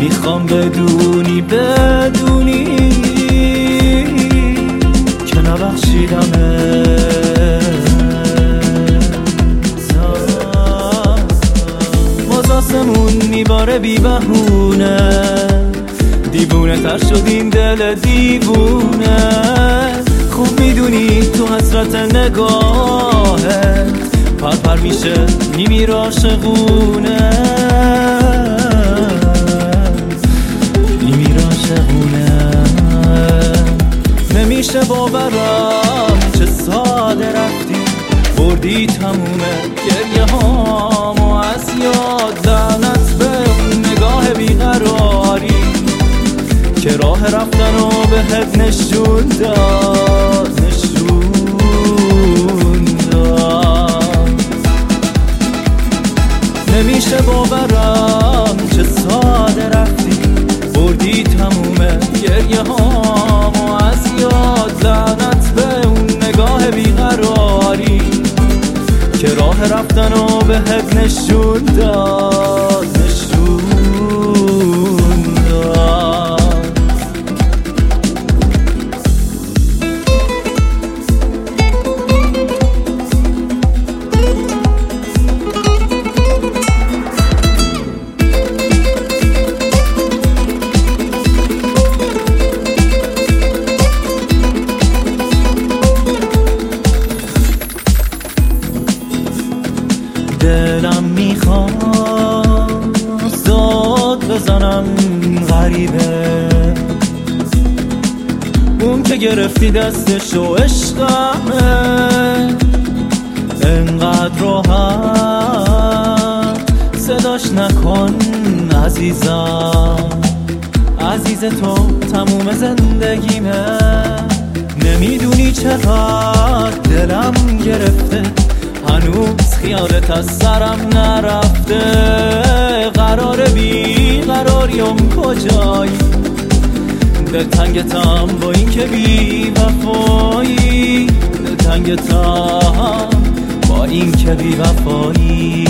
میخوام بدونی که نبخشیدمه. باز آسمون میباره بی بهونه، دیوونه تر شد این دل دیوونه. خوب میدونی تو حسرت نگاهت پر میشه میمیر عاشقونه، میمیر عاشقونه. نمیشه باورم چه ساده رفتی، بردی تمومه گریه هامو از یاد. لعنت به اون نگاه بیقراری که راه رفتنو بهت نشون داد، نشون داد. نمیشه باورم چه ساده رفتی، بردی تمومه گریه هامو از یاد. لعنت به اون نگاه بیقراری که راه رفتنو بهت نشون داد، نشون داد. دلم میخواست داد بزنم غریبه، اون که گرفتی دستشو عشقمه. انقدر راحت صداش نکن عزیزم، عزیز تو تموم زندگیمه. نمیدونی چقدر دلم گرفته، هنوز خیالت از سرم نرفته. قرار بی قراریم کجایی، دلتنگتم با این که بی وفایی، دلتنگتم با این که بی وفایی.